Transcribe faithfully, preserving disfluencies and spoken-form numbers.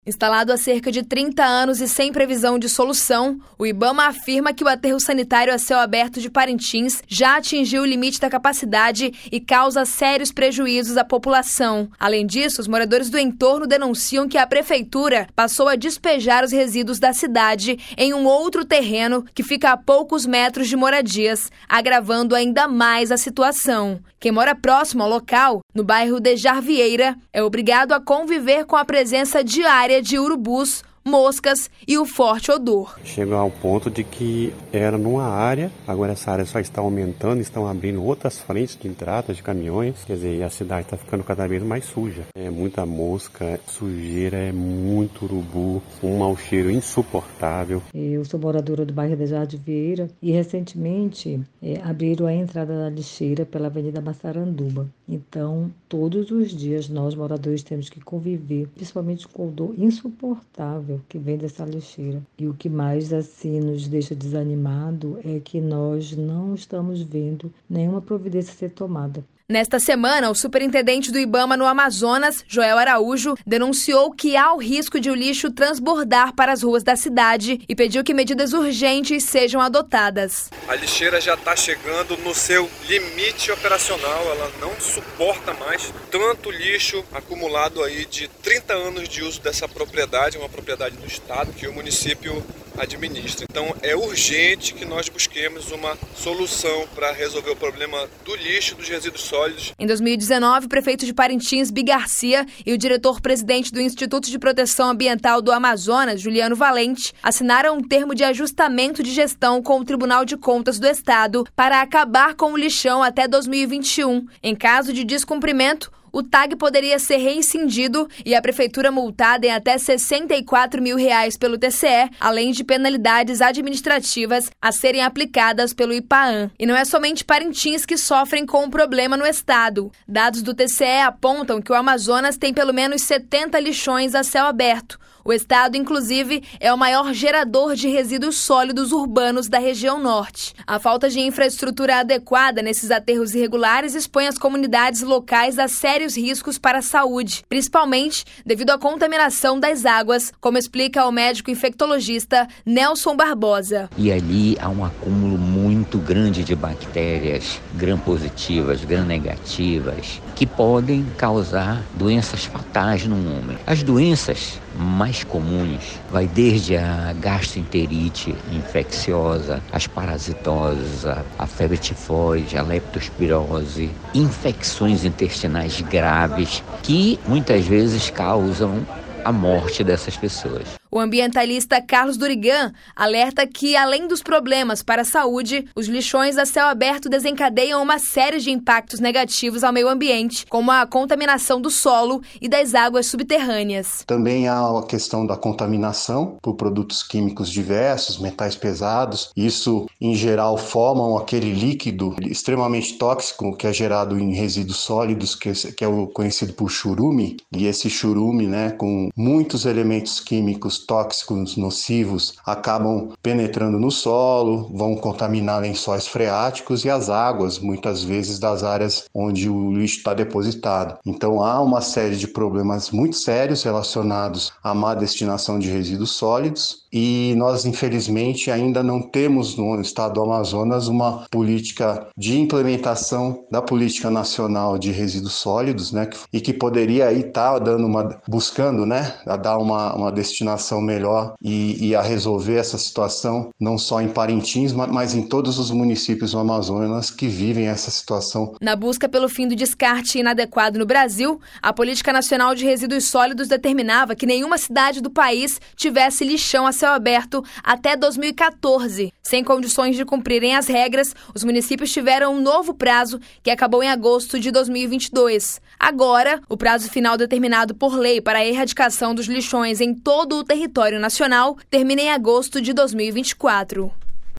Instalado há cerca de trinta anos e sem previsão de solução, o IBAMA afirma que o aterro sanitário a céu aberto de Parintins já atingiu o limite da capacidade e causa sérios prejuízos à população. Além disso, os moradores do entorno denunciam que a prefeitura passou a despejar os resíduos da cidade em um outro terreno que fica a poucos metros de moradias, agravando ainda mais a situação. Quem mora próximo ao local, no bairro de Jarvieira, é obrigado a conviver com a presença diária de urubus, moscas e o forte odor. Chegou ao ponto de que era numa área, agora essa área só está aumentando, estão abrindo outras frentes de entrada de caminhões, quer dizer, a cidade está ficando cada vez mais suja. É muita mosca, sujeira, é muito urubu, um mau cheiro insuportável. Eu sou moradora do bairro de Jarvieira e recentemente é, abriram a entrada da lixeira pela Avenida Massaranduba. Então, todos os dias nós moradores temos que conviver, principalmente com o odor insuportável que vem dessa lixeira. E o que mais assim nos deixa desanimado é que nós não estamos vendo nenhuma providência ser tomada. Nesta semana, o superintendente do IBAMA no Amazonas, Joel Araújo, denunciou que há o risco de o lixo transbordar para as ruas da cidade e pediu que medidas urgentes sejam adotadas. A lixeira já está chegando no seu limite operacional, ela não suporta mais tanto lixo acumulado aí de trinta anos de uso dessa propriedade, uma propriedade do Estado que o município administra. Então é urgente que nós busquemos uma solução para resolver o problema do lixo, dos resíduos sólidos. Em dois mil e dezenove, o prefeito de Parintins, Bi Garcia, e o diretor-presidente do Instituto de Proteção Ambiental do Amazonas, Juliano Valente, assinaram um termo de ajustamento de gestão com o Tribunal de Contas do Estado para acabar com o lixão até dois mil e vinte e um. Em caso de descumprimento, o T A G poderia ser reincindido e a prefeitura multada em até sessenta e quatro mil reais pelo T C E, além de penalidades administrativas a serem aplicadas pelo IPAAM. E não é somente Parintins que sofrem com o problema no estado. Dados do T C E apontam que o Amazonas tem pelo menos setenta lixões a céu aberto. O estado, inclusive, é o maior gerador de resíduos sólidos urbanos da região norte. A falta de infraestrutura adequada nesses aterros irregulares expõe as comunidades locais a sérios riscos para a saúde, principalmente devido à contaminação das águas, como explica o médico infectologista Nelson Barbosa. E ali há um acúmulo muito grande de bactérias gram-positivas, gram-negativas, que podem causar doenças fatais no homem. As doenças mais comuns vai desde a gastroenterite infecciosa, as parasitoses, a, a febre tifoide, a leptospirose, infecções intestinais graves que muitas vezes causam a morte dessas pessoas. O ambientalista Carlos Durigan alerta que, além dos problemas para a saúde, os lixões a céu aberto desencadeiam uma série de impactos negativos ao meio ambiente, como a contaminação do solo e das águas subterrâneas. Também há a questão da contaminação por produtos químicos diversos, metais pesados. Isso, em geral, formam aquele líquido extremamente tóxico que é gerado em resíduos sólidos, que é o conhecido por churume. E esse churume, né, com muitos elementos químicos tóxicos nocivos, acabam penetrando no solo, vão contaminar lençóis freáticos e as águas, muitas vezes das áreas onde o lixo está depositado. Então há uma série de problemas muito sérios relacionados à má destinação de resíduos sólidos e nós, infelizmente, ainda não temos no estado do Amazonas uma política de implementação da Política Nacional de Resíduos Sólidos, né, e que poderia aí estar dando uma, buscando, né, a dar uma, uma destinação melhor e, e a resolver essa situação, não só em Parintins, mas em todos os municípios do Amazonas que vivem essa situação. Na busca pelo fim do descarte inadequado no Brasil, a Política Nacional de Resíduos Sólidos determinava que nenhuma cidade do país tivesse lixão a céu aberto até dois mil e quatorze. Sem condições de cumprirem as regras, os municípios tiveram um novo prazo que acabou em agosto de dois mil e vinte e dois. Agora, o prazo final determinado por lei para a erradicação dos lixões em todo o território nacional termina em agosto de dois mil e vinte e quatro.